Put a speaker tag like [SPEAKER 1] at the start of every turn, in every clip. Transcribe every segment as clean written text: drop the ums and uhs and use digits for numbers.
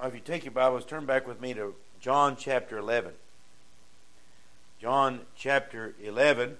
[SPEAKER 1] If you take your Bibles, turn back with me to John chapter 11. John chapter 11.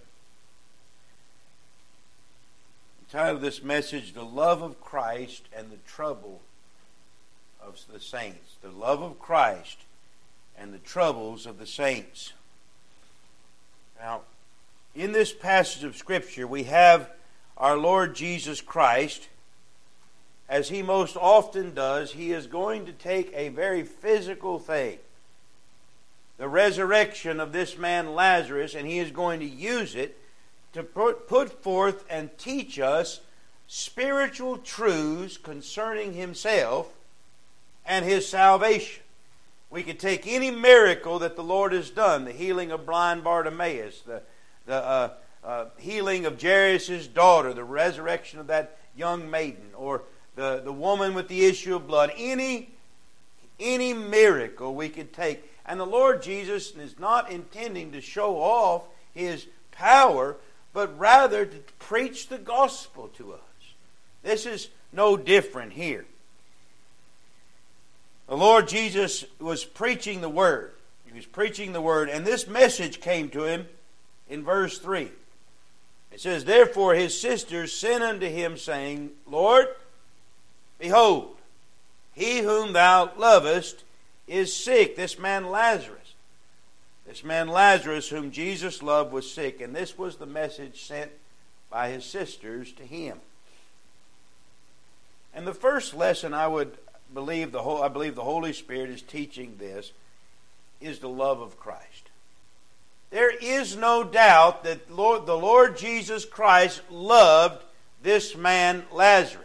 [SPEAKER 1] The title of this message, The Love of Christ and the Trouble of the Saints. The love of Christ and the troubles of the saints. Now, in this passage of Scripture, we have our Lord Jesus Christ. As he most often does, he is going to take a very physical thing, the resurrection of this man Lazarus, and he is going to use it to put forth and teach us spiritual truths concerning himself and his salvation. We could take any miracle that the Lord has done, the healing of blind Bartimaeus, the healing of Jairus' daughter, the resurrection of that young maiden, or the woman with the issue of blood. Any miracle we could take. And the Lord Jesus is not intending to show off his power, but rather to preach the gospel to us. This is no different here. The Lord Jesus was preaching the Word. He was preaching the Word, and this message came to him in verse 3. It says, Therefore his sisters sent unto him, saying, Lord, behold, he whom thou lovest is sick. This man Lazarus. This man Lazarus whom Jesus loved was sick. And this was the message sent by his sisters to him. And the first lesson I believe the Holy Spirit is teaching this is the love of Christ. There is no doubt that the Lord Jesus Christ loved this man Lazarus.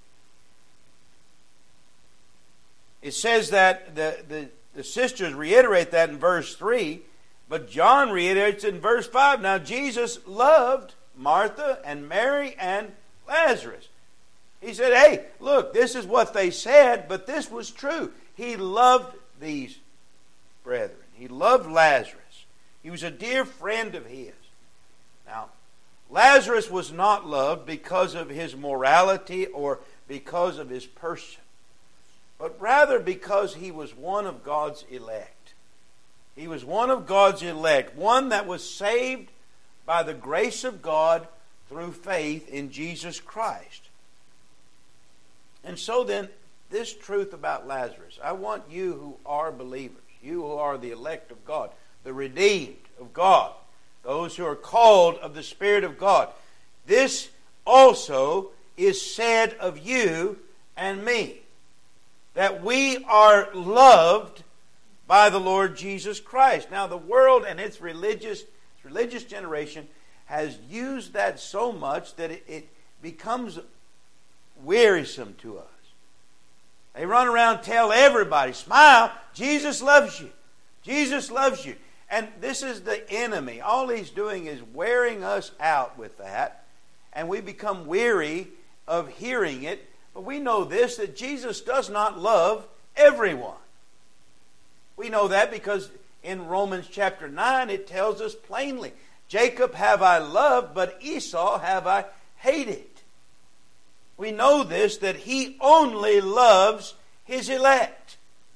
[SPEAKER 1] It says that the sisters reiterate that in verse 3, but John reiterates in verse 5. Now Jesus loved Martha and Mary and Lazarus. He said, hey, look, this is what they said, but this was true. He loved these brethren. He loved Lazarus. He was a dear friend of his. Now, Lazarus was not loved because of his morality or because of his person, but rather because he was one of God's elect. He was one of God's elect, one that was saved by the grace of God through faith in Jesus Christ. And so then, this truth about Lazarus, I want you who are believers, you who are the elect of God, the redeemed of God, those who are called of the Spirit of God, this also is said of you and me, that we are loved by the Lord Jesus Christ. Now the world and its religious generation has used that so much that it becomes wearisome to us. They run around and tell everybody, smile, Jesus loves you. Jesus loves you. And this is the enemy. All he's doing is wearing us out with that. And we become weary of hearing it. But we know this, that Jesus does not love everyone. We know that because in Romans chapter 9 it tells us plainly, Jacob have I loved, but Esau have I hated. We know this, that he only loves his elect.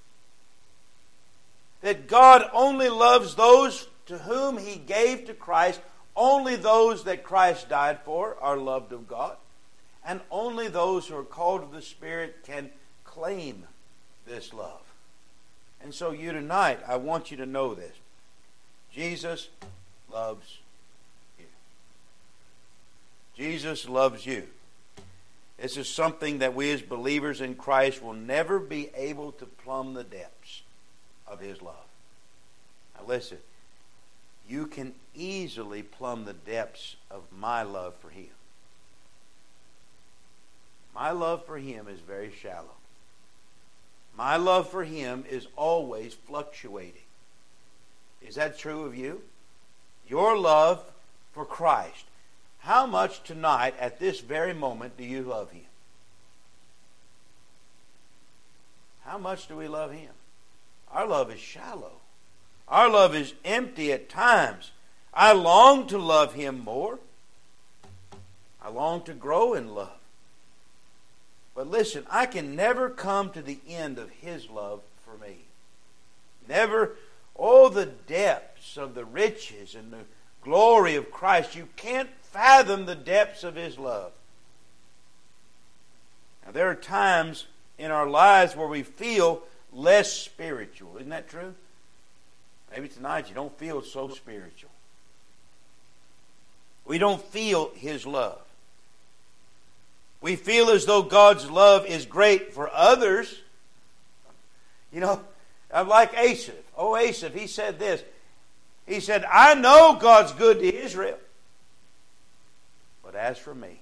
[SPEAKER 1] That God only loves those to whom he gave to Christ. Only those that Christ died for are loved of God. And only those who are called of the Spirit can claim this love. And so you tonight, I want you to know this. Jesus loves you. Jesus loves you. This is something that we as believers in Christ will never be able to plumb the depths of his love. Now listen, you can easily plumb the depths of my love for him. My love for him is very shallow. My love for him is always fluctuating. Is that true of you? Your love for Christ. How much tonight, at this very moment, do you love him? How much do we love him? Our love is shallow. Our love is empty at times. I long to love him more. I long to grow in love. But listen, I can never come to the end of his love for me. Never, oh, the depths of the riches and the glory of Christ. You can't fathom the depths of His love. Now, there are times in our lives where we feel less spiritual. Isn't that true? Maybe tonight you don't feel so spiritual. We don't feel His love. We feel as though God's love is great for others. You know, I'm like Asaph. Oh, Asaph, he said this. He said, I know God's good to Israel. But as for me,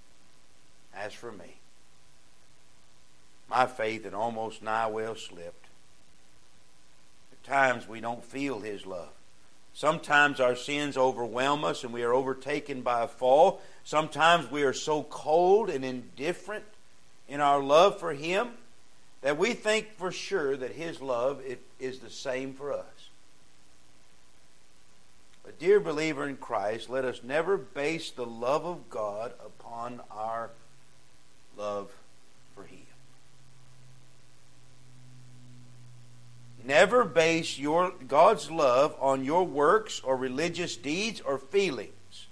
[SPEAKER 1] my faith had almost nigh well slipped. At times we don't feel His love. Sometimes our sins overwhelm us and we are overtaken by a fall. Sometimes we are so cold and indifferent in our love for Him that we think for sure that His love is the same for us. But dear believer in Christ, let us never base the love of God upon our love for Him. Never base God's love on your works or religious deeds or feelings,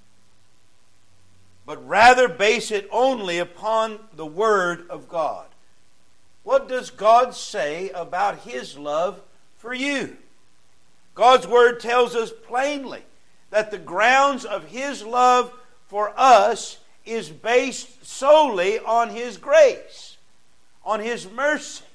[SPEAKER 1] but rather base it only upon the Word of God. What does God say about His love for you? God's Word tells us plainly that the grounds of His love for us is based solely on His grace, on His mercy.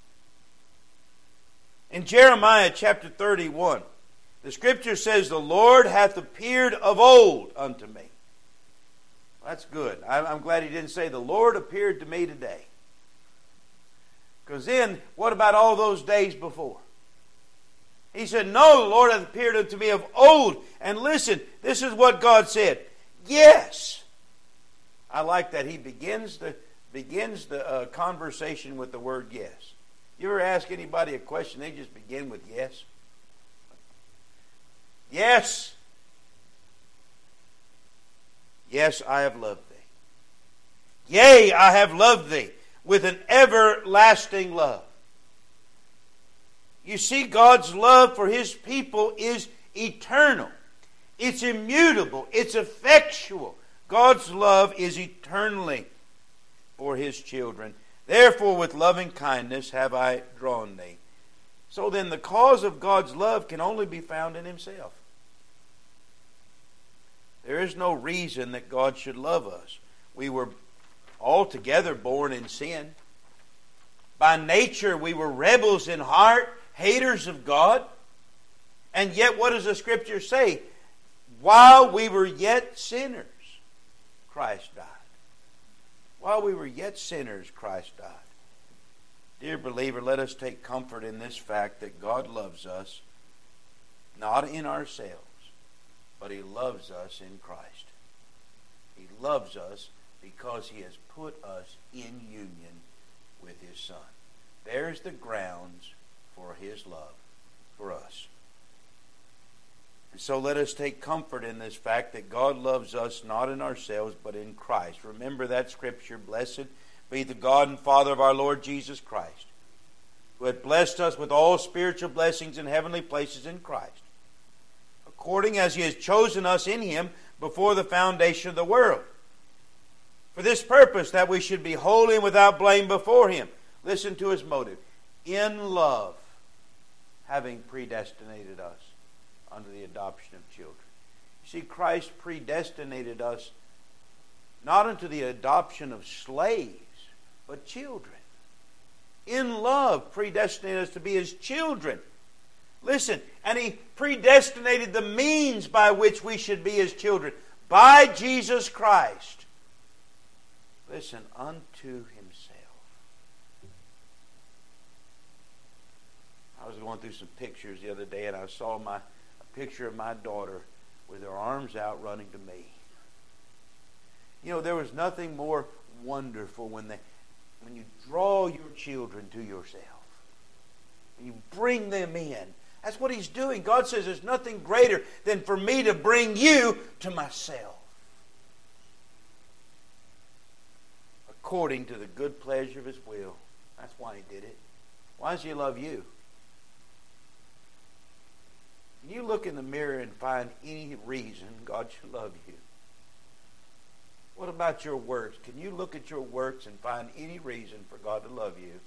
[SPEAKER 1] In Jeremiah chapter 31, the Scripture says, the Lord hath appeared of old unto me. That's good. I'm glad He didn't say, the Lord appeared to me today. Because then, what about all those days before? He said, no, the Lord hath appeared unto me of old. And listen, this is what God said. Yes. I like that. He begins the conversation with the word yes. You ever ask anybody a question, they just begin with yes? Yes. Yes, I have loved thee. Yea, I have loved thee with an everlasting love. You see, God's love for His people is eternal. It's immutable. It's effectual. God's love is eternally for His children. Therefore, with loving kindness have I drawn thee. So then, the cause of God's love can only be found in Himself. There is no reason that God should love us. We were altogether born in sin. By nature, we were rebels in heart, haters of God. And yet, what does the Scripture say? While we were yet sinners, Christ died. While we were yet sinners, Christ died. Dear believer, let us take comfort in this fact that God loves us, not in ourselves, but He loves us in Christ. He loves us because He has put us in union with His Son. There's the grounds for His love for us. And so let us take comfort in this fact that God loves us not in ourselves, but in Christ. Remember that Scripture, blessed be the God and Father of our Lord Jesus Christ, who hath blessed us with all spiritual blessings in heavenly places in Christ, according as He has chosen us in Him before the foundation of the world, for this purpose, that we should be holy and without blame before Him. Listen to His motive. In love, having predestinated us unto the adoption of children. You see, Christ predestinated us not unto the adoption of slaves, but children. In love, predestinated us to be His children. Listen, and He predestinated the means by which we should be His children. By Jesus Christ. Listen, unto Himself. I was going through some pictures the other day and I saw a picture of my daughter with her arms out running to me. You know, there was nothing more wonderful when you draw your children to yourself. And you bring them in. That's what He's doing. God says there's nothing greater than for me to bring you to myself. According to the good pleasure of His will. That's why He did it. Why does He love you? Can you look in the mirror and find any reason God should love you? What about your works? Can you look at your works and find any reason for God to love you?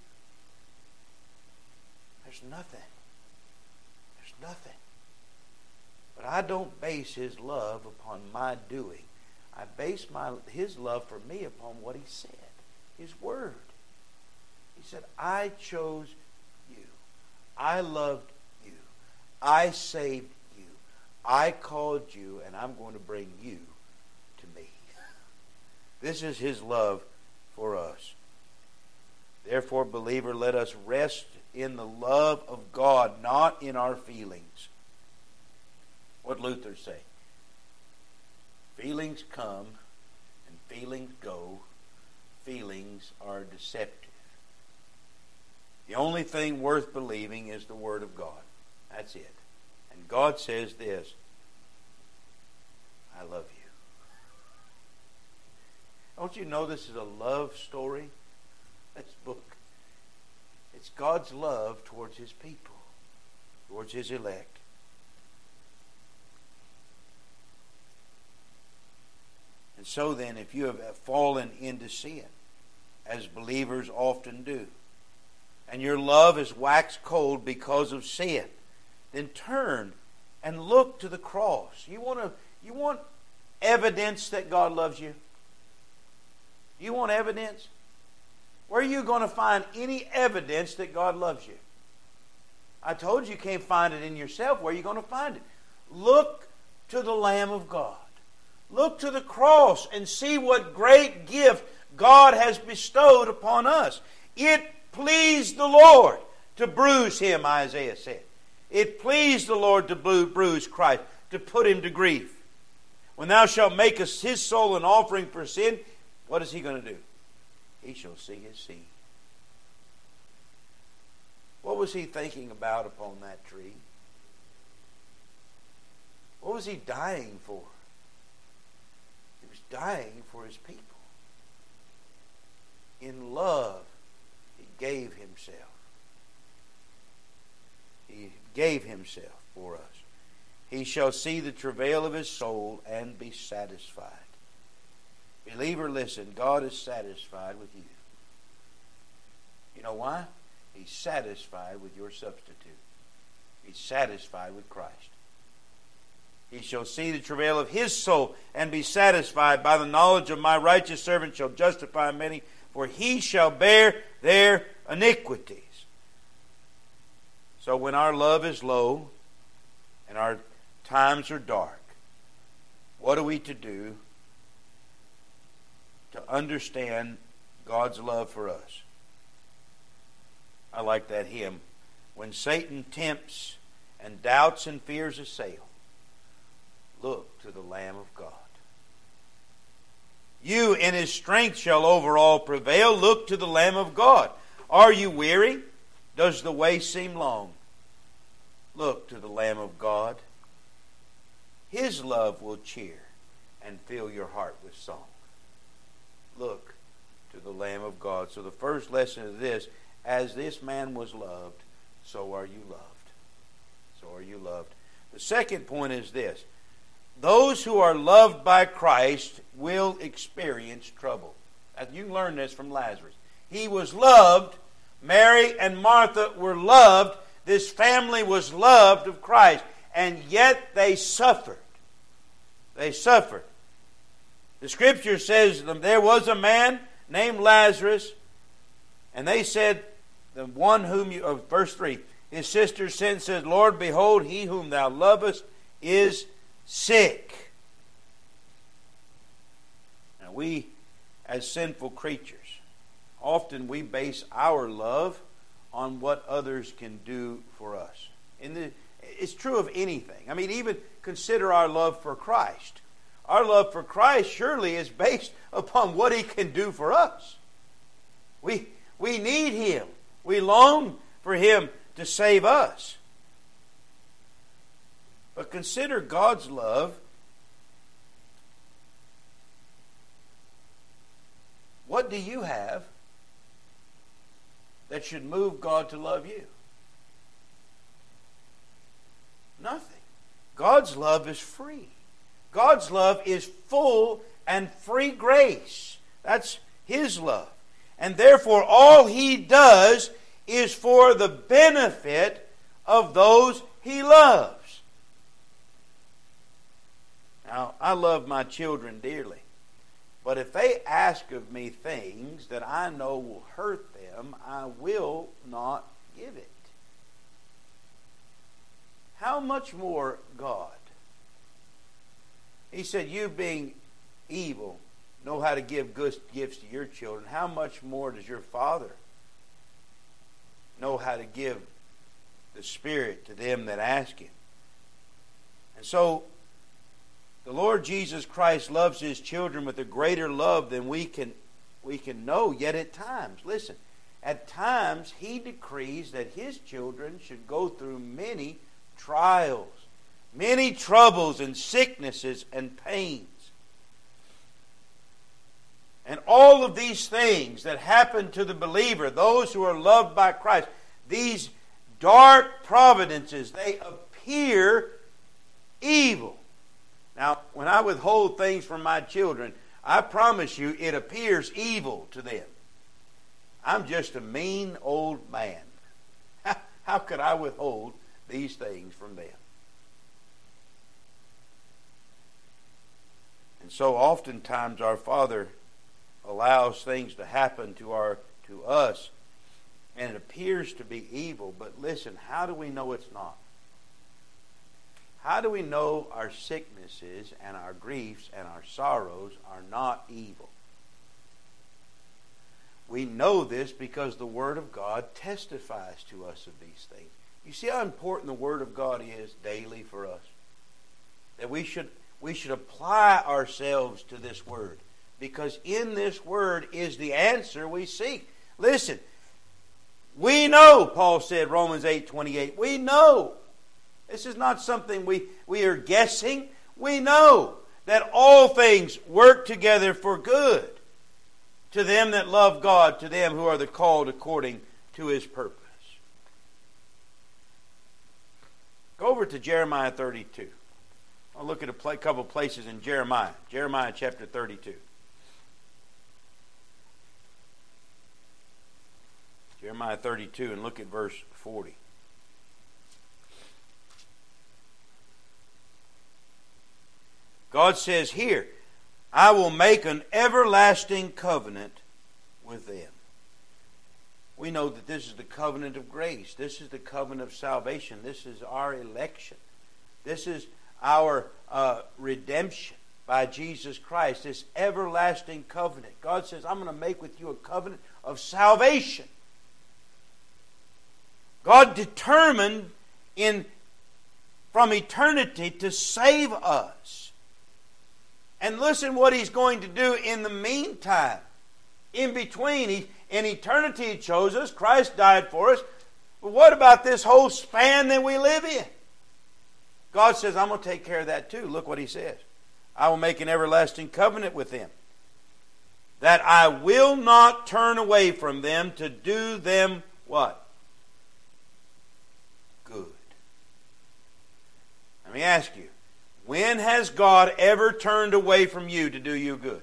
[SPEAKER 1] There's nothing. There's nothing. But I don't base His love upon my doing. I base His love for me upon what He said, His Word. He said, I chose you. I loved you. I saved you. I called you, and I'm going to bring you to me. This is His love for us. Therefore, believer, let us rest in the love of God, not in our feelings. What Luther say? Feelings come and feelings go. Feelings are deceptive. The only thing worth believing is the Word of God. That's it. And God says this, I love you. Don't you know this is a love story? This book. It's God's love towards His people, towards His elect. And so then, if you have fallen into sin, as believers often do, and your love is waxed cold because of sin, then turn and look to the cross. You want evidence that God loves you? You want evidence? Where are you going to find any evidence that God loves you? I told you can't find it in yourself. Where are you going to find it? Look to the Lamb of God. Look to the cross and see what great gift God has bestowed upon us. It pleased the Lord to bruise Him, Isaiah said. It pleased the Lord to bruise Christ, to put Him to grief. When thou shalt make His soul an offering for sin, what is He going to do? He shall see His seed. What was He thinking about upon that tree? What was He dying for? He was dying for His people. In love, He gave Himself. He gave Himself for us. He shall see the travail of His soul and be satisfied. Believer, listen, God is satisfied with you. You know why? He's satisfied with your substitute. He's satisfied with Christ. He shall see the travail of His soul and be satisfied. By the knowledge of my righteous servant shall justify many, for he shall bear their iniquities. So when our love is low and our times are dark, what are we to do to understand God's love for us? I like that hymn. When Satan tempts and doubts and fears assail, look to the Lamb of God. You in His strength shall over all prevail. Look to the Lamb of God. Are you weary? Does the way seem long? Look to the Lamb of God. His love will cheer and fill your heart with song. Look to the Lamb of God. So the first lesson is this: as this man was loved, so are you loved. So are you loved. The second point is this: those who are loved by Christ will experience trouble. You can learn this from Lazarus. He was loved. Mary and Martha were loved. This family was loved of Christ. And yet they suffered. They suffered. The Scripture says there was a man named Lazarus, and they said, the one whom you, verse 3, his sister sent and said, Lord, behold, he whom thou lovest is sick. Now we, as sinful creatures, often we base our love on what others can do for us. It's true of anything. I mean, even consider our love for Christ. Our love for Christ surely is based upon what He can do for us. We need Him. We long for Him to save us. But consider God's love. What do you have that should move God to love you? Nothing. God's love is free. God's love is full and free grace. That's His love. And therefore, all He does is for the benefit of those He loves. Now, I love my children dearly. But if they ask of me things that I know will hurt them, I will not give it. How much more God? He said, you being evil, know how to give good gifts to your children. How much more does your Father know how to give the Spirit to them that ask Him? And so, the Lord Jesus Christ loves His children with a greater love than we can know. Yet at times, listen, at times He decrees that His children should go through many trials, many troubles and sicknesses and pains. And all of these things that happen to the believer, those who are loved by Christ, these dark providences, they appear evil. Now, when I withhold things from my children, I promise you it appears evil to them. I'm just a mean old man. How could I withhold these things from them? And so oftentimes our Father allows things to happen to us, and it appears to be evil. But listen, how do we know it's not? How do we know our sicknesses and our griefs and our sorrows are not evil? We know this because the Word of God testifies to us of these things. You see how important the Word of God is daily for us? That we should apply ourselves to this Word, because in this Word is the answer we seek. Listen, we know, Paul said, Romans 8:28, we know. This is not something we are guessing. We know that all things work together for good to them that love God, to them who are the called according to His purpose. Go over to Jeremiah 32. I'll look at a couple places in Jeremiah. Jeremiah chapter 32. Jeremiah 32, and look at verse 40. God says here, I will make an everlasting covenant with them. We know that this is the covenant of grace. This is the covenant of salvation. This is our election. This is our redemption by Jesus Christ. This everlasting covenant. God says, I'm going to make with you a covenant of salvation. God determined from eternity to save us. And listen what He's going to do in the meantime. In between, in eternity He chose us. Christ died for us. But what about this whole span that we live in? God says, I'm going to take care of that too. Look what He says. I will make an everlasting covenant with them, that I will not turn away from them to do them what? Good. Let me ask you, when has God ever turned away from you to do you good?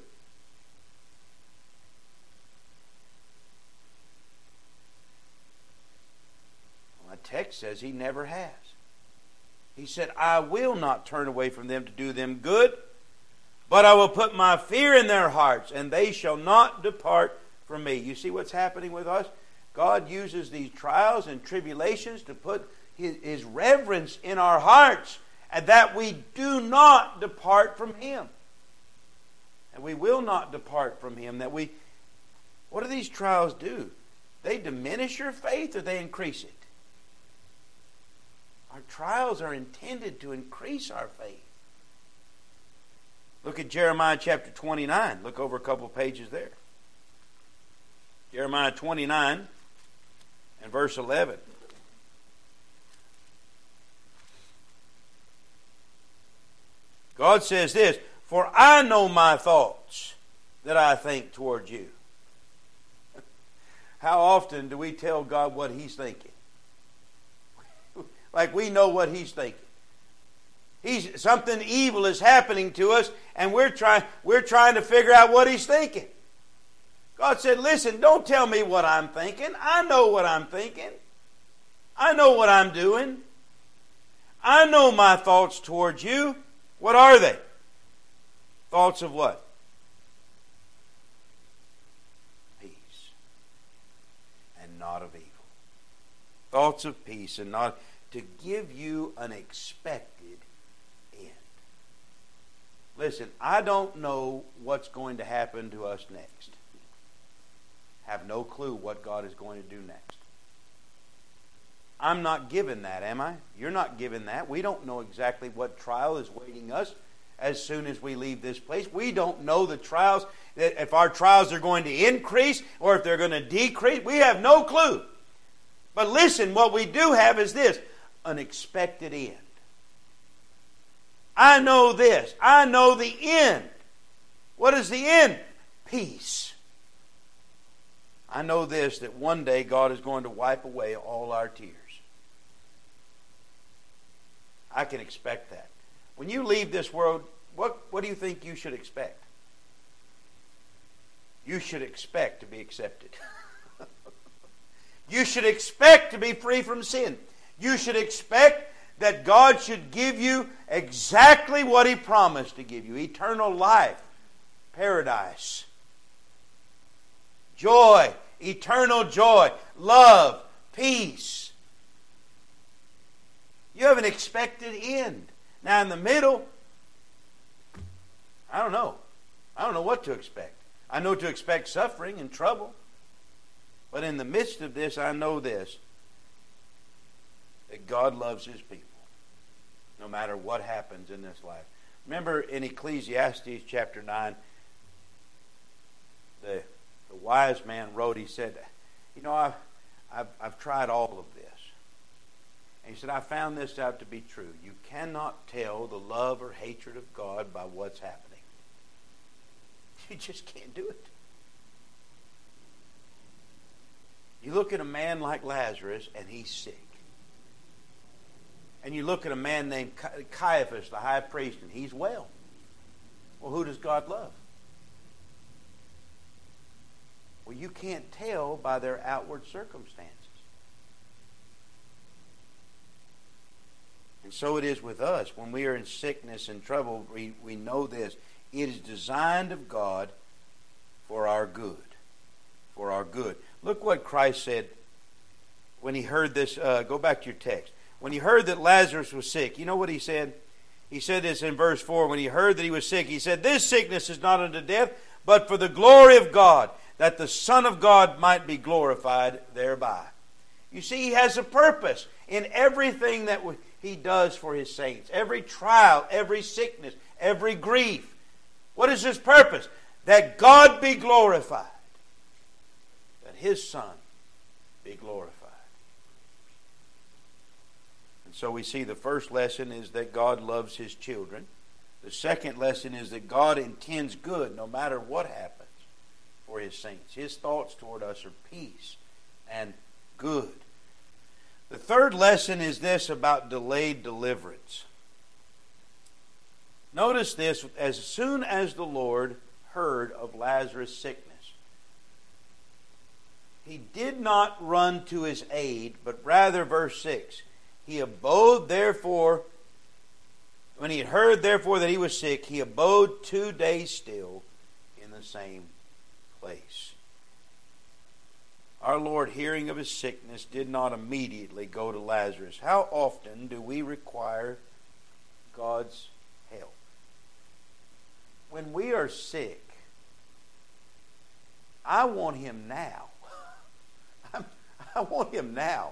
[SPEAKER 1] Well, my text says He never has. He said, I will not turn away from them to do them good, but I will put my fear in their hearts, and they shall not depart from me. You see what's happening with us? God uses these trials and tribulations to put His reverence in our hearts, and that we do not depart from Him. And we will not depart from Him. What do these trials do? They diminish your faith or they increase it? Our trials are intended to increase our faith. Look at Jeremiah chapter 29. Look over a couple of pages there. Jeremiah 29 and verse 11. God says this, for I know my thoughts that I think toward you. How often do we tell God what He's thinking? Like we know what He's thinking. Something evil is happening to us, and we're trying to figure out what He's thinking. God said, listen, don't tell me what I'm thinking. I know what I'm thinking. I know what I'm doing. I know my thoughts towards you. What are they? Thoughts of what? Peace. And not of evil. Thoughts of peace and not... to give you an expected end. Listen, I don't know what's going to happen to us next. Have no clue what God is going to do next. I'm not given that, am I? You're not given that. We don't know exactly what trial is waiting us as soon as we leave this place. We don't know the trials, that if our trials are going to increase or if they're going to decrease. We have no clue. But listen, what we do have is this: an expected end. I know this. I know the end. What is the end? Peace. I know this, that one day God is going to wipe away all our tears. I can expect that. When you leave this world, what do you think you should expect? You should expect to be accepted. You should expect to be free from sin. You should expect that God should give you exactly what He promised to give you. Eternal life, paradise, joy, eternal joy, love, peace. You have an expected end. Now in the middle, I don't know. I don't know what to expect. I know to expect suffering and trouble. But in the midst of this, I know this: that God loves His people, no matter what happens in this life. Remember in Ecclesiastes chapter 9, the wise man wrote, he said, I've tried all of this. And he said, I found this out to be true. You cannot tell the love or hatred of God by what's happening. You just can't do it. You look at a man like Lazarus and he's sick. And you look at a man named Caiaphas, the high priest, and he's well. Well, who does God love? Well, you can't tell by their outward circumstances. And so it is with us. When we are in sickness and trouble, we know this. It is designed of God for our good. For our good. Look what Christ said when He heard this. Go back to your text. When He heard that Lazarus was sick, you know what He said? He said this in verse 4. When He heard that he was sick, He said, this sickness is not unto death, but for the glory of God, that the Son of God might be glorified thereby. You see, He has a purpose in everything that He does for His saints. Every trial, every sickness, every grief. What is His purpose? That God be glorified. That His Son be glorified. And so we see the first lesson is that God loves His children. The second lesson is that God intends good no matter what happens for His saints. His thoughts toward us are peace and good. The third lesson is this about delayed deliverance. Notice this: as soon as the Lord heard of Lazarus' sickness, He did not run to his aid, but rather, verse 6, He abode therefore, when He had heard therefore that he was sick, He abode 2 days still in the same place. Our Lord, hearing of his sickness, did not immediately go to Lazarus. How often do we require God's help? When we are sick, I want Him now. I want Him now.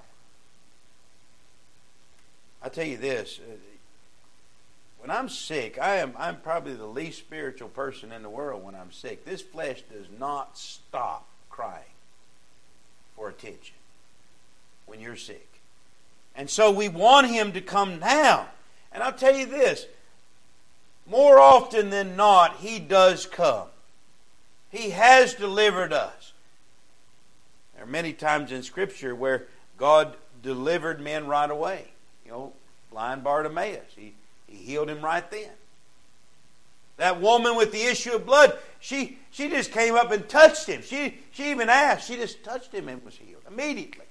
[SPEAKER 1] I tell you this, when I'm sick, I'm probably the least spiritual person in the world when I'm sick. This flesh does not stop crying for attention when you're sick. And so we want Him to come now. And I'll tell you this, more often than not, He does come. He has delivered us. There are many times in Scripture where God delivered men right away. Blind Bartimaeus, he healed him right then. That woman with the issue of blood, she just came up and touched him. She even asked. She just touched him and was healed immediately.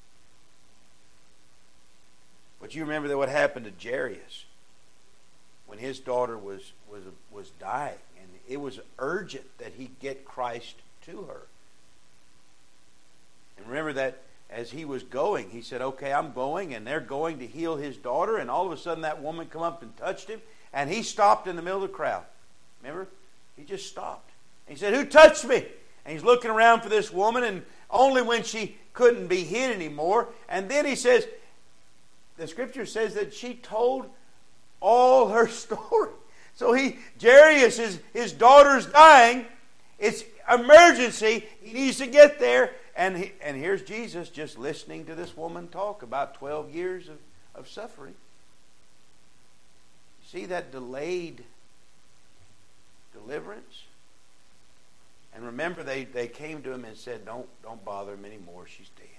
[SPEAKER 1] But you remember that what happened to Jairus when his daughter was dying, and it was urgent that he get Christ to her. And remember that as he was going, he said, okay, I'm going, and they're going to heal his daughter, and all of a sudden that woman come up and touched him, and he stopped in the middle of the crowd. Remember? He just stopped. And he said, who touched me? And he's looking around for this woman, and only when she couldn't be hid anymore. And then he says, the Scripture says that she told all her story. So Jairus, his daughter's dying. It's emergency. He needs to get there. And here's Jesus just listening to this woman talk about 12 years of suffering. See that delayed deliverance? And remember, they came to him and said, don't bother him anymore. She's dead.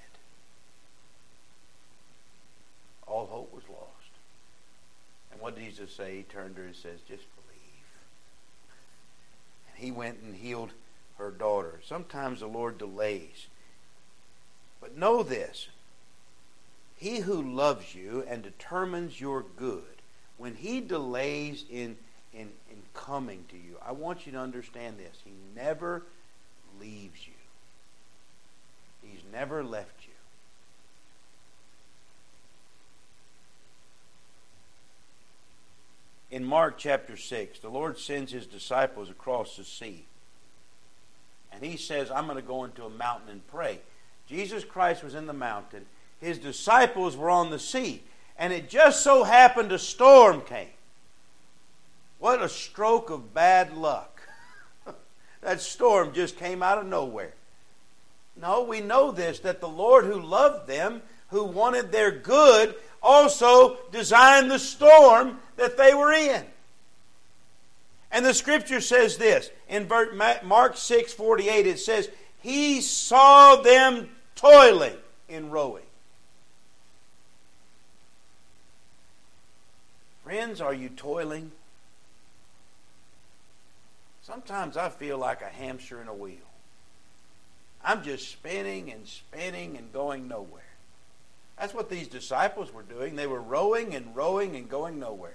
[SPEAKER 1] All hope was lost. And what did Jesus say? He turned to her and says, just believe. And he went and healed her daughter. Sometimes the Lord delays. But know this, he who loves you and determines your good, when he delays in coming to you, I want you to understand this. He never leaves you. He's never left you. In Mark chapter 6, the Lord sends his disciples across the sea. And he says, I'm going to go into a mountain and pray. Jesus Christ was in the mountain. His disciples were on the sea. And it just so happened a storm came. What a stroke of bad luck. That storm just came out of nowhere. No, we know this, that the Lord who loved them, who wanted their good, also designed the storm that they were in. And the Scripture says this. In Mark 6:48, it says, he saw them toiling in rowing. Friends, are you toiling? Sometimes I feel like a hamster in a wheel. I'm just spinning and spinning and going nowhere. That's what these disciples were doing. They were rowing and rowing and going nowhere.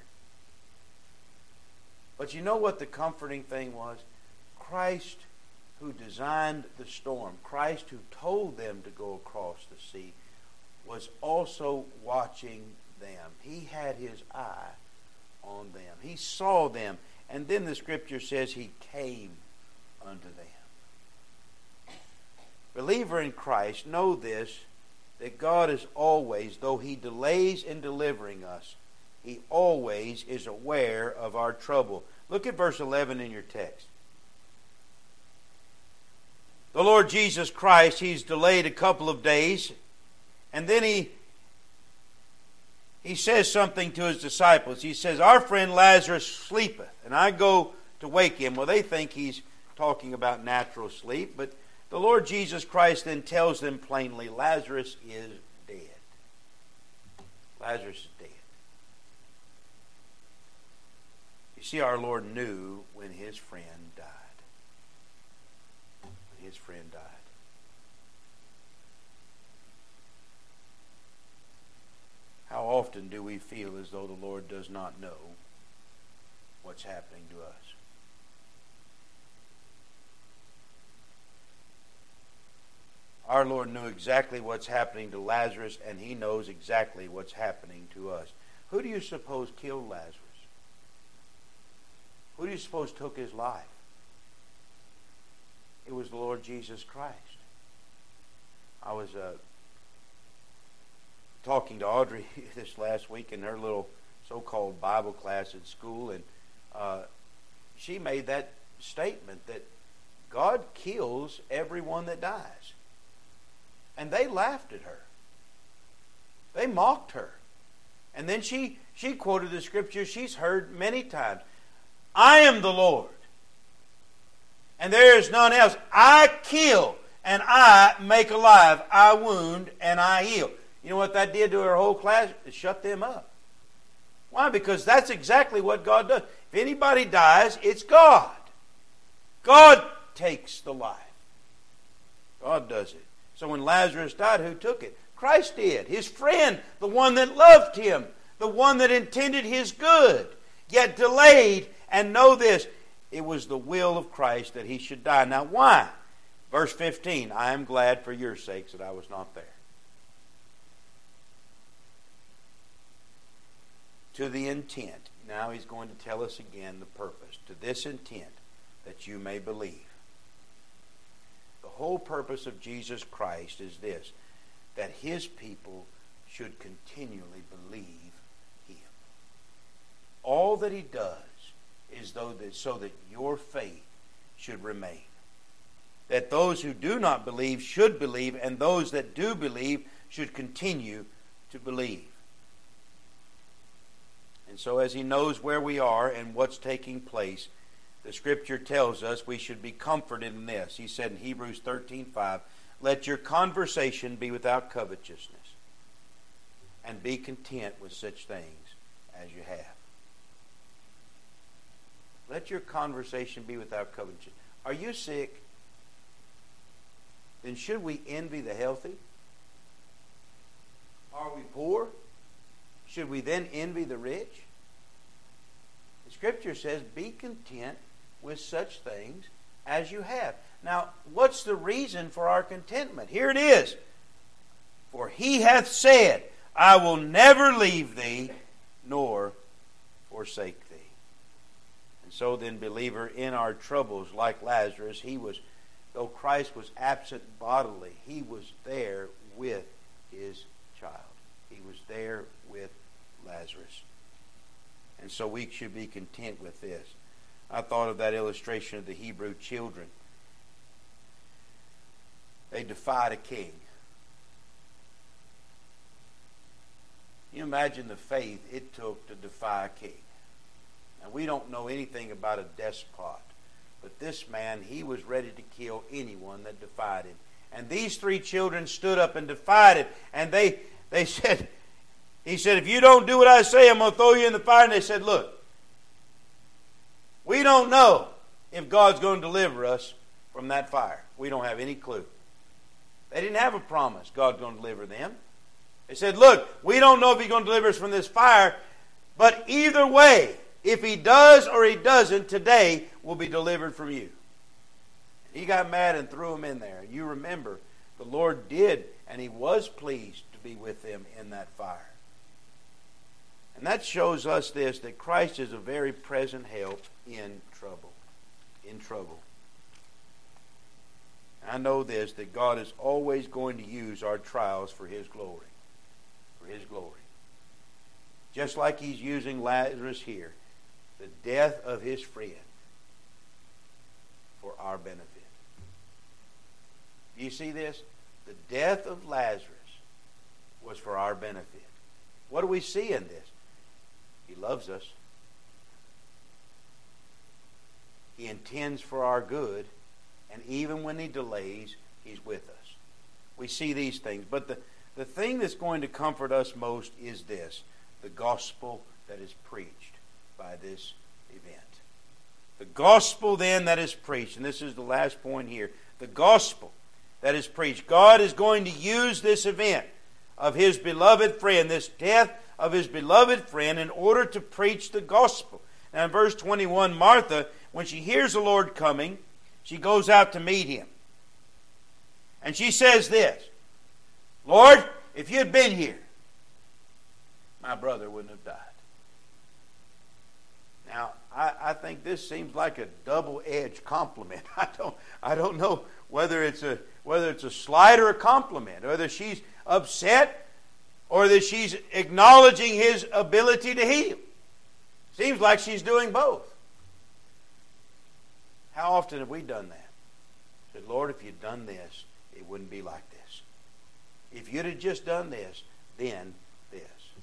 [SPEAKER 1] But you know what the comforting thing was? Christ, who designed the storm, Christ who told them to go across the sea, was also watching them. He had his eye on them. He saw them. And then the Scripture says he came unto them. Believer in Christ, know this, that God is always, though he delays in delivering us, he always is aware of our trouble. Look at verse 11 in your text. The Lord Jesus Christ, he's delayed a couple of days, and then he says something to his disciples. He says, our friend Lazarus sleepeth, and I go to wake him. Well, they think he's talking about natural sleep, but the Lord Jesus Christ then tells them plainly, Lazarus is dead. Lazarus is dead. You see, our Lord knew when his friend died. When his friend died. How often do we feel as though the Lord does not know what's happening to us? Our Lord knew exactly what's happening to Lazarus, and he knows exactly what's happening to us. Who do you suppose killed Lazarus? Who do you suppose took his life? It was the Lord Jesus Christ. I was talking to Audrey this last week in her little so-called Bible class at school, and she made that statement that God kills everyone that dies. And they laughed at her. They mocked her. And then she quoted the scripture she's heard many times. I am the Lord, and there is none else. I kill, and I make alive. I wound and I heal. You know what that did to her whole class? It shut them up. Why? Because that's exactly what God does. If anybody dies, it's God. God takes the life. God does it. So when Lazarus died, who took it? Christ did. His friend, the one that loved him, the one that intended his good, yet delayed. And know this, it was the will of Christ that he should die. Now why? Verse 15, I am glad for your sakes that I was not there. To the intent. Now he's going to tell us again the purpose. To this intent, that you may believe. The whole purpose of Jesus Christ is this, that his people should continually believe him. All that he does is so that your faith should remain. That those who do not believe should believe, and those that do believe should continue to believe. And so as he knows where we are and what's taking place, the Scripture tells us we should be comforted in this. He said in Hebrews 13:5, let your conversation be without covetousness, and be content with such things as you have. Let your conversation be without covetousness. Are you sick? Then should we envy the healthy? Are we poor? Should we then envy the rich? The Scripture says, be content with such things as you have. Now, what's the reason for our contentment? Here it is. For he hath said, I will never leave thee, nor forsake thee. And so then, believer, in our troubles, like Lazarus, though Christ was absent bodily, he was there with his child. He was there with Lazarus. And so we should be content with this. I thought of that illustration of the Hebrew children. They defied a king. Can you imagine the faith it took to defy a king? Now, we don't know anything about a despot, but this man, he was ready to kill anyone that defied him. And these three children stood up and defied him. And they said, he said, if you don't do what I say, I'm going to throw you in the fire. And they said, look, we don't know if God's going to deliver us from that fire. We don't have any clue. They didn't have a promise God's going to deliver them. They said, look, we don't know if he's going to deliver us from this fire, but either way, if he does or he doesn't, today we'll be delivered from you. He got mad and threw them in there. You remember, the Lord did, and he was pleased to be with them in that fire. And that shows us this, that Christ is a very present help in trouble. In trouble. I know this, that God is always going to use our trials for his glory. For his glory. Just like he's using Lazarus here. The death of his friend for our benefit. You see this? The death of Lazarus was for our benefit. What do we see in this? He loves us. He intends for our good. And even when he delays, he's with us. We see these things. But the thing that's going to comfort us most is this. The gospel that is preached by this event. The gospel then that is preached. And this is the last point here. The gospel that is preached. God is going to use this event of his beloved friend, this death of his beloved friend, in order to preach the gospel. Now in verse 21, Martha, when she hears the Lord coming, she goes out to meet him. And she says this, Lord, if you had been here, my brother wouldn't have died. Now, I think this seems like a double-edged compliment. I don't know whether it's a slight or a compliment, whether she's upset or that she's acknowledging his ability to heal. Seems like she's doing both. How often have we done that? Said, Lord, if you'd done this, it wouldn't be like this. If you'd have just done this, then this.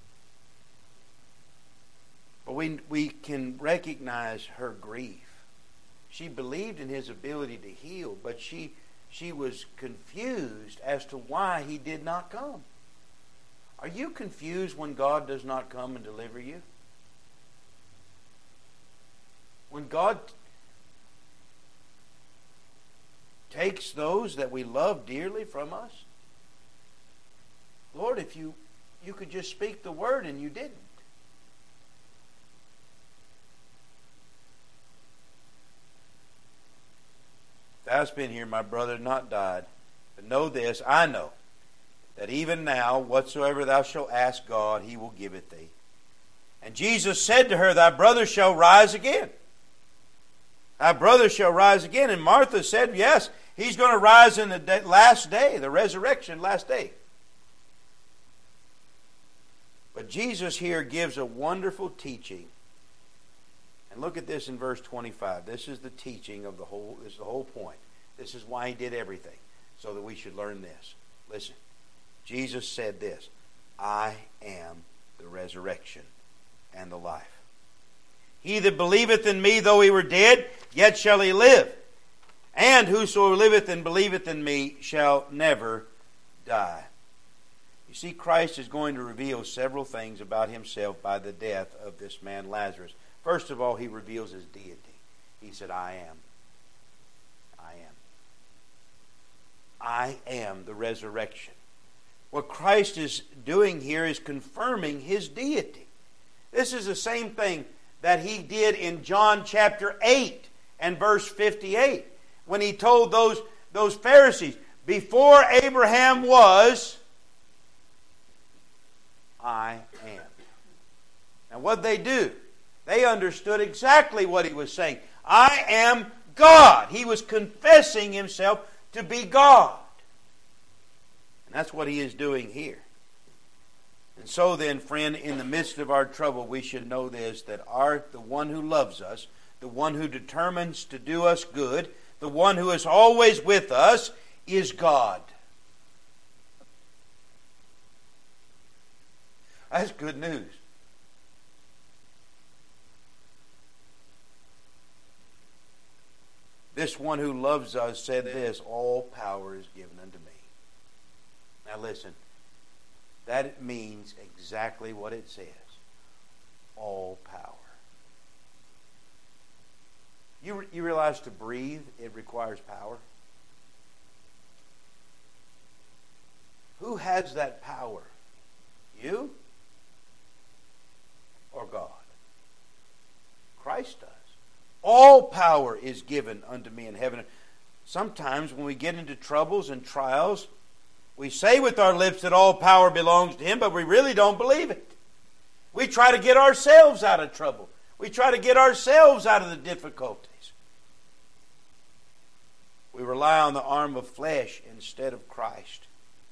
[SPEAKER 1] But we can recognize her grief. She believed in his ability to heal, but she she was confused as to why he did not come. Are you confused when God does not come and deliver you? When God takes those that we love dearly from us? Lord, if you could just speak the word and you didn't. If thou hast been here, my brother, not died. But know this, I know, that even now, whatsoever thou shalt ask God, he will give it thee. And Jesus said to her, thy brother shall rise again. Thy brother shall rise again. And Martha said, yes, he's going to rise in the last day, the resurrection, last day. But Jesus here gives a wonderful teaching. And look at this in verse 25. This is the teaching of this is the whole point. This is why he did everything, so that we should learn this. Listen, Jesus said this, I am the resurrection and the life. He that believeth in me, though he were dead, yet shall he live. And whoso liveth and believeth in me shall never die. You see, Christ is going to reveal several things about himself by the death of this man Lazarus. First of all, he reveals his deity. He said, I am. I am. I am the resurrection. What Christ is doing here is confirming his deity. This is the same thing that he did in John chapter 8 and verse 58. When he told those Pharisees, before Abraham was, I am. Now what they do? They understood exactly what he was saying. I am God. He was confessing himself to be God. And that's what he is doing here. And so then, friend, in the midst of our trouble, we should know this, that the one who loves us, the one who determines to do us good, the one who is always with us, is God. That's good news. This one who loves us said this, all power is given unto me. Now listen, that means exactly what it says. All power. You realize to breathe, it requires power? Who has that power? You? Or God? Christ does. All power is given unto me in heaven. Sometimes when we get into troubles and trials, we say with our lips that all power belongs to him, but we really don't believe it. We try to get ourselves out of trouble. We try to get ourselves out of the difficulties. We rely on the arm of flesh instead of Christ.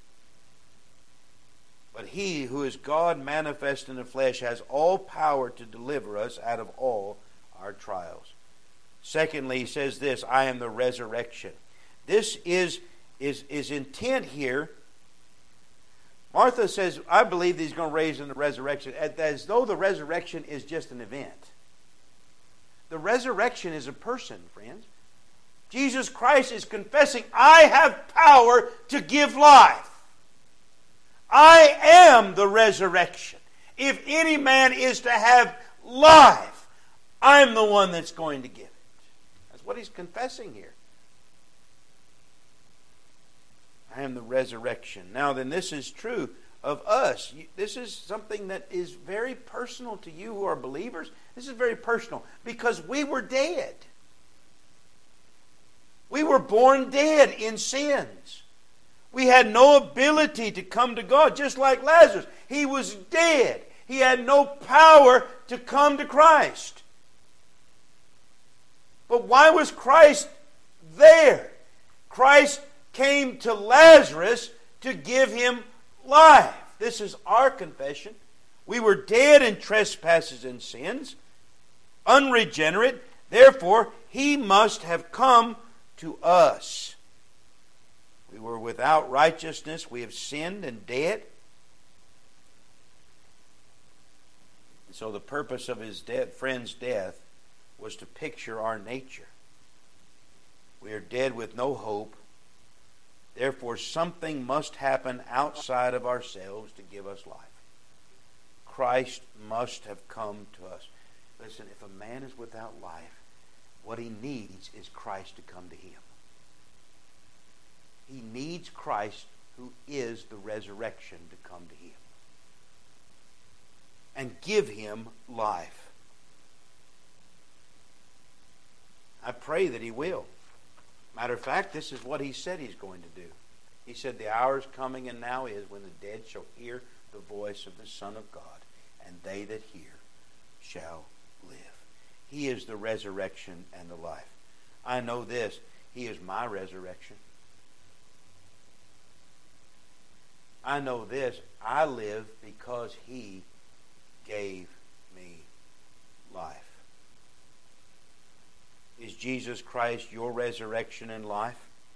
[SPEAKER 1] But he who is God manifest in the flesh has all power to deliver us out of all our trials. Secondly, he says this, I am the resurrection. This is intent here. Martha says, I believe that he's going to raise in the resurrection, as though the resurrection is just an event. The resurrection is a person, friends. Jesus Christ is confessing, I have power to give life. I am the resurrection. If any man is to have life, I'm the one that's going to give it. That's what he's confessing here. I am the resurrection. Now then, this is true of us. This is something that is very personal to you who are believers. This is very personal because we were dead. We were born dead in sins. We had no ability to come to God, just like Lazarus. He was dead. He had no power to come to Christ. But why was Christ there? Christ came to Lazarus to give him life. This is our confession. We were dead in trespasses and sins, unregenerate. Therefore, he must have come to us. We were without righteousness. We have sinned and dead. And so the purpose of his friend's death was to picture our nature. We are dead with no hope Therefore, something must happen outside of ourselves to give us life. Christ must have come to us. Listen, if a man is without life, what he needs is Christ to come to him. He needs Christ, who is the resurrection, to come to him and give him life. I pray that he will. Matter of fact, this is what he said he's going to do. He said, the hour is coming and now is when the dead shall hear the voice of the Son of God, and they that hear shall live. He is the resurrection and the life. I know this. He is my resurrection. I know this. I live because he gave me life. Is Jesus Christ your resurrection and life?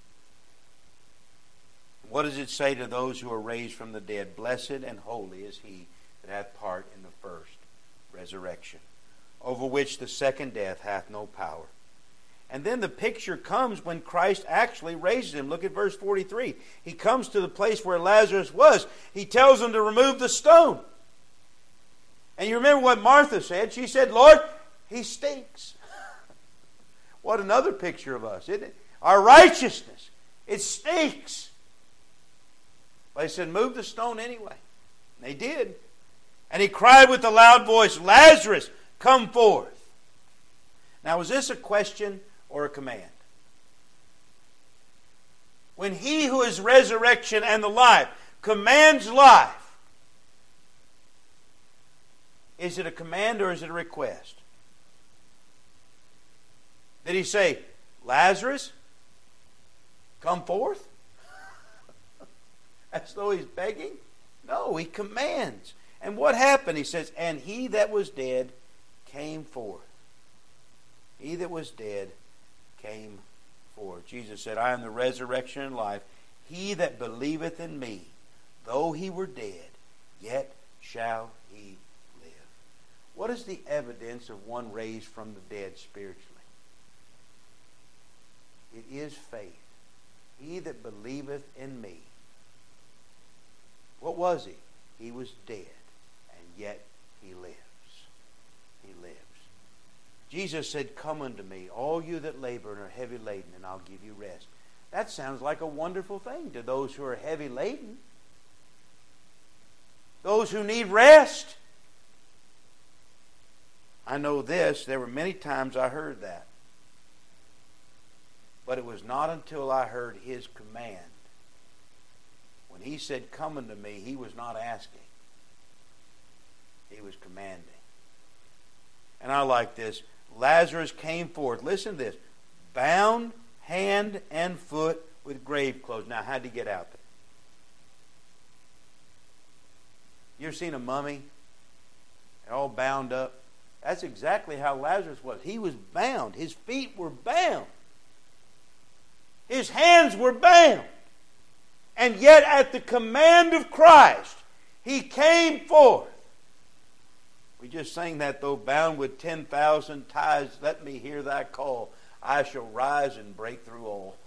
[SPEAKER 1] What does it say to those who are raised from the dead? Blessed and holy is he that hath part in the first resurrection, over which the second death hath no power. And then the picture comes when Christ actually raises him. Look at verse 43. He comes to the place where Lazarus was. He tells them to remove the stone. And you remember what Martha said? She said, Lord, he stinks. What another picture of us, isn't it? Our righteousness. It stinks. But he said, move the stone anyway. And they did. And he cried with a loud voice, Lazarus, come forth. Now, was this a question or a command? When he who is resurrection and the life commands life, is it a command or is it a request? Did he say, Lazarus, come forth? As though he's begging? No, he commands. And what happened? He says, and he that was dead came forth. He that was dead came forth. Jesus said, I am the resurrection and life. He that believeth in me, though he were dead, yet shall he live. What is the evidence of one raised from the dead spiritually? It is faith. He that believeth in me. What was he? He was dead, and yet he lives. He lives. Jesus said, come unto me, all you that labor and are heavy laden, and I'll give you rest. That sounds like a wonderful thing to those who are heavy laden. Those who need rest. I know this, there were many times I heard that. But it was not until I heard his command. When he said, come unto me, he was not asking. He was commanding. And I like this. Lazarus came forth. Listen to this. Bound hand and foot with grave clothes. Now, how'd he get out there? You ever seen a mummy? They're all bound up. That's exactly how Lazarus was. He was bound. His feet were bound. His hands were bound. And yet at the command of Christ, he came forth. We just sang that, though bound with 10,000 ties, let me hear thy call. I shall rise and break through all.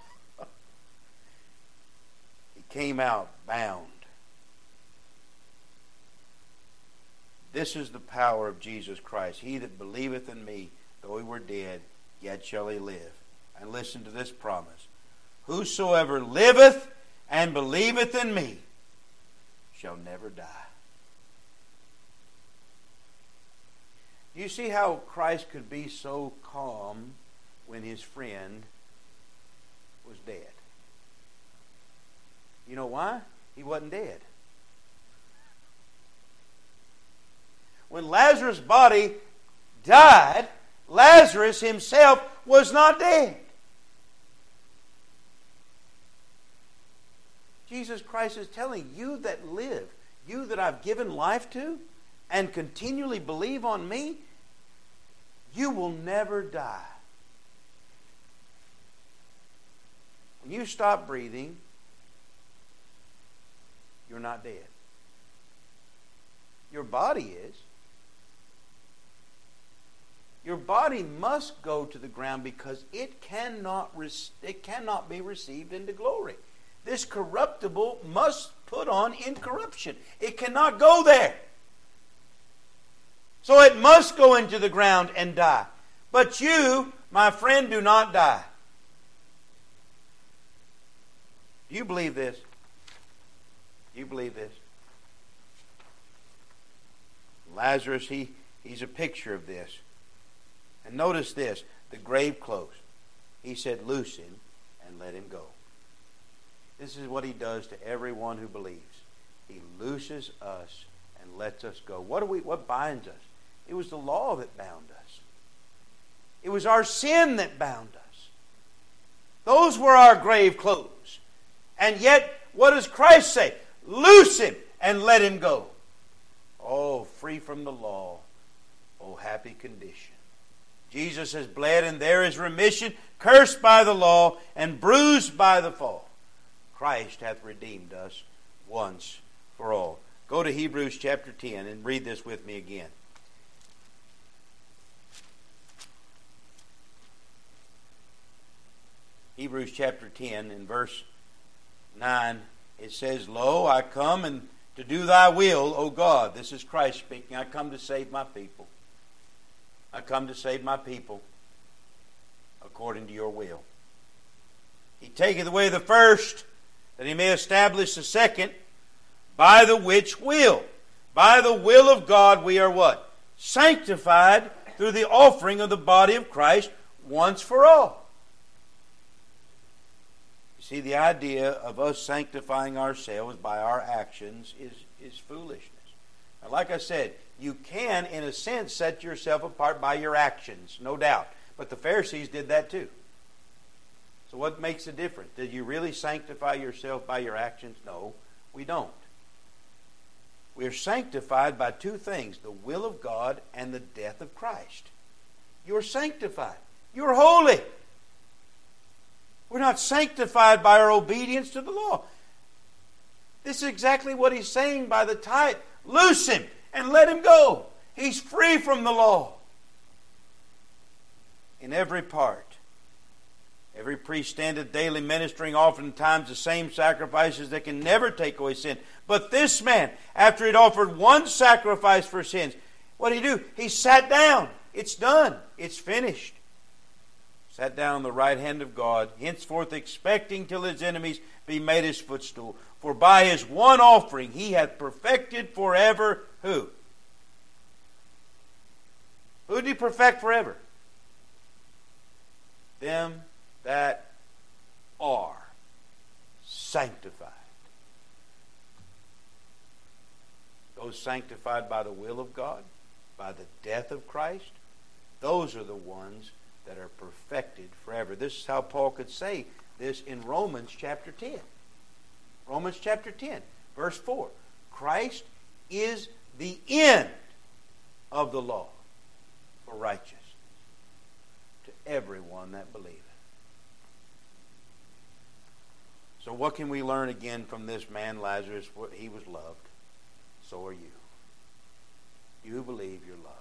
[SPEAKER 1] He came out bound. This is the power of Jesus Christ. He that believeth in me, though he were dead, yet shall he live. And listen to this promise. Whosoever liveth and believeth in me shall never die. You see how Christ could be so calm when his friend was dead? You know why? He wasn't dead. When Lazarus' body died, Lazarus himself was not dead. Jesus Christ is telling you that live, you that I've given life to, and continually believe on me, you will never die. When you stop breathing, you're not dead. Your body is. Your body must go to the ground because it cannot be received into glory. this corruptible must put on incorruption. It cannot go there. So it must go into the ground and die. But you, my friend, do not die. Do you believe this? Do you believe this? Lazarus, he's a picture of this. And notice this, the grave closed. He said, loose him and let him go. This is what he does to everyone who believes. He looses us and lets us go. What binds us? It was the law that bound us. It was our sin that bound us. Those were our grave clothes. And yet, what does Christ say? Loose him and let him go. Oh, free from the law. Oh, happy condition. Jesus has bled, and there is remission, cursed by the law and bruised by the fall. Christ hath redeemed us once for all. Go to Hebrews chapter 10 and read this with me again. Hebrews chapter 10 in verse 9, it says, Lo, I come and to do thy will, O God. This is Christ speaking. I come to save my people. I come to save my people according to your will. He taketh away the first, that he may establish the second, by the which will. By the will of God we are what? Sanctified through the offering of the body of Christ once for all. You see, the idea of us sanctifying ourselves by our actions is foolishness. Now, like I said, you can, in a sense, set yourself apart by your actions, no doubt. But the Pharisees did that too. So what makes the difference? Did you really sanctify yourself by your actions? No, we don't. We are sanctified by two things, the will of God and the death of Christ. You're sanctified. You're holy. We're not sanctified by our obedience to the law. This is exactly what he's saying by the type. Loose him and let him go. He's free from the law. In every part. Every priest standeth daily ministering oftentimes the same sacrifices that can never take away sin. But this man, after he'd offered one sacrifice for sins, what did he do? He sat down. It's done. It's finished. Sat down on the right hand of God, henceforth expecting till his enemies be made his footstool. For by his one offering he hath perfected forever who? Who did he perfect forever? Them that are sanctified. Those sanctified by the will of God, by the death of Christ, those are the ones that are perfected forever. This is how Paul could say this in Romans chapter 10. Romans chapter 10, verse 4. Christ is the end of the law for righteousness to everyone that believeth. So what can we learn again from this man Lazarus? He was loved. So are you. You believe you're loved.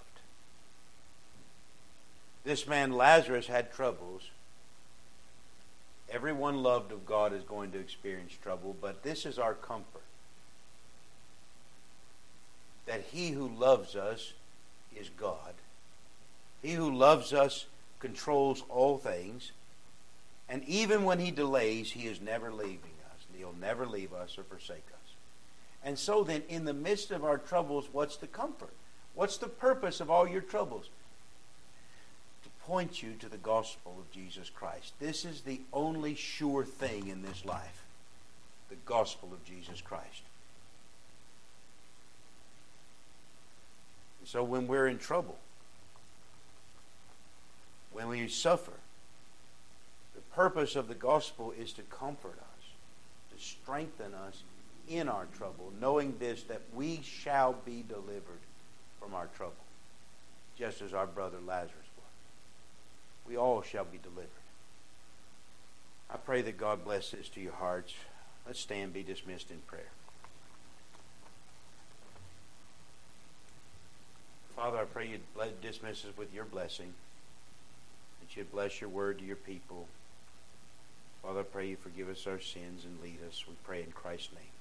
[SPEAKER 1] This man Lazarus had troubles. Everyone loved of God is going to experience trouble, but this is our comfort. That he who loves us is God. He who loves us controls all things. And even when he delays, he is never leaving us. He'll never leave us or forsake us. And so then, in the midst of our troubles, what's the comfort? What's the purpose of all your troubles? To point you to the gospel of Jesus Christ. This is the only sure thing in this life. The gospel of Jesus Christ. And so when we're in trouble, when we suffer, the purpose of the gospel is to comfort us, to strengthen us in our trouble, knowing this, that we shall be delivered from our trouble, just as our brother Lazarus was. We all shall be delivered. I pray that God bless this to your hearts. Let's stand and be dismissed in prayer. Father, I pray you'd dismiss us with your blessing, that you'd bless your word to your people. Father, I pray you forgive us our sins and lead us. We pray in Christ's name.